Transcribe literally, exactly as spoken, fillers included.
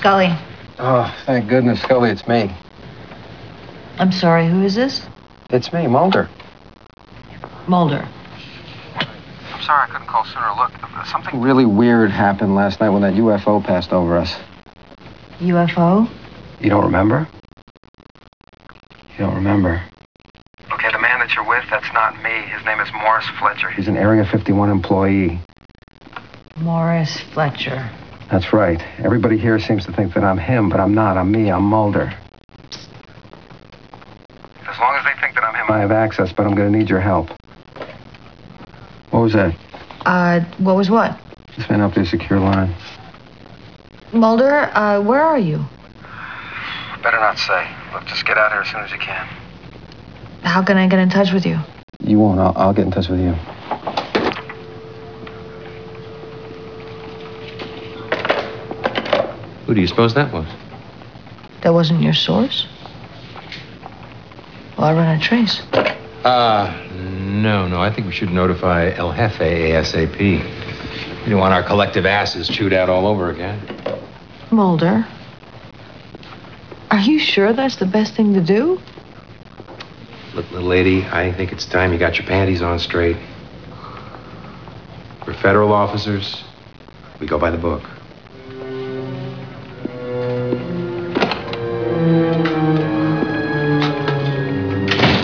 Scully. Oh, thank goodness, Scully, it's me. I'm sorry, who is this? It's me, Mulder. Mulder. I'm sorry I couldn't call sooner. Look, something really weird happened last night when that U F O passed over us. U F O? You don't remember? You don't remember? Okay, the man that you're with, that's not me. His name is Morris Fletcher. He's an Area fifty-one employee. Morris Fletcher. That's right. Everybody here seems to think that I'm him, but I'm not. I'm me. I'm Mulder. As long as they think that I'm him, I have access, but I'm going to need your help. What was that? Uh, what was what? This man up there, secure line. Mulder, uh, where are you? Better not say. Look, just get out here as soon as you can. How can I get in touch with you? You won't. I'll, I'll get in touch with you. Who do you suppose that was? That wasn't your source? Well, I ran a trace. Uh, no, no. I think we should notify El Jefe ASAP. We don't want our collective asses chewed out all over again. Mulder, are you sure that's the best thing to do? Look, little lady, I think it's time you got your panties on straight. We're federal officers. We go by the book.